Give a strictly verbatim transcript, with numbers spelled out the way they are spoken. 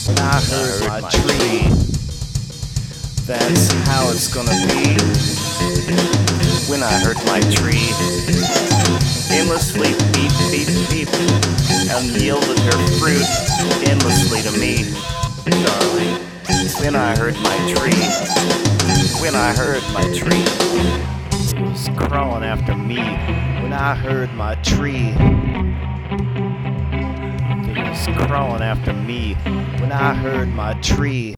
when I heard my tree. That's how it's gonna be when I heard my tree. Endlessly beep, beep, beep, and yielded her fruit endlessly to me, darling. When I heard my tree, when I heard my tree, it was crawling after me. When I heard my tree, it was crawling after me. When I heard my tree.